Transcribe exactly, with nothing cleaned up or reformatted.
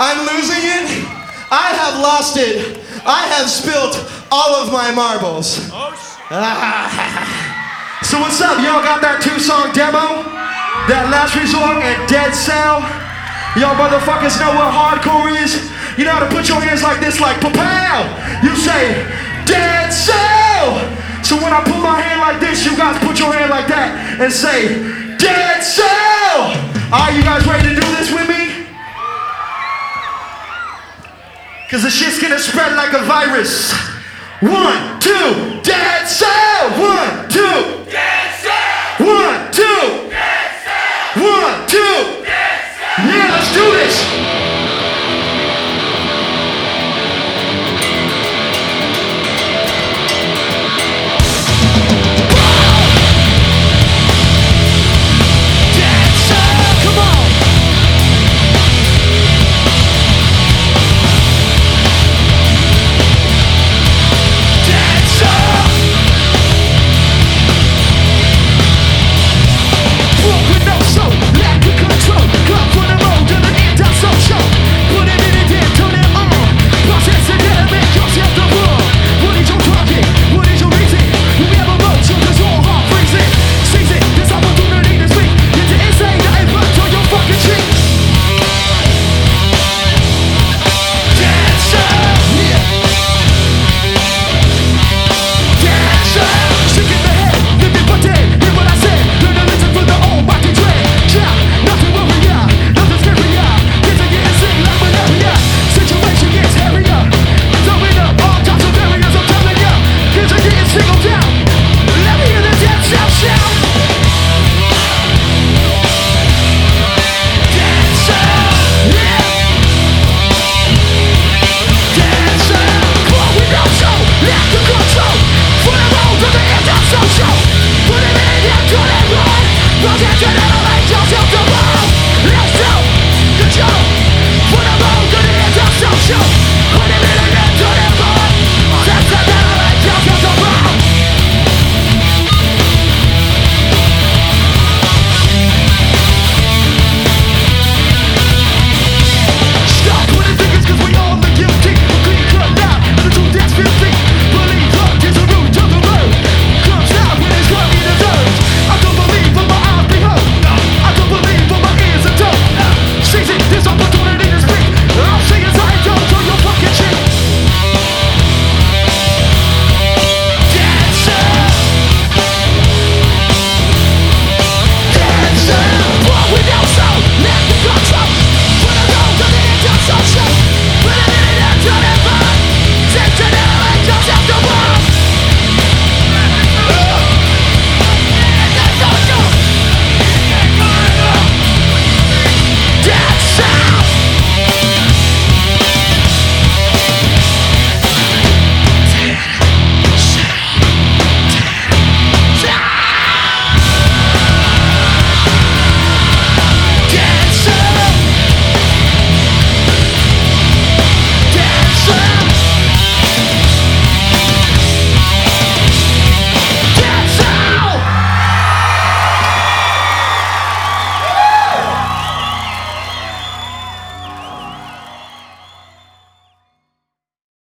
I'm losing it. I have lost it. I have spilt all of my marbles. Oh, shit. So what's up? Y'all got that two-song demo? That Last Resort and Dead Cell? Y'all motherfuckers know what hardcore is? You know how to put your hands like this, like pa-pow! You say, Dead Cell! So when I put my hand like this, you guys put your hand like that and say, Dead Cell! Are you guys ready to do this with me? Cause the shit's gonna spread like a virus. One, two, Dead Cell! One, two, Dead Cell! one, two, Dead Cell! one, two. Dead Cell! Yeah, let's do this!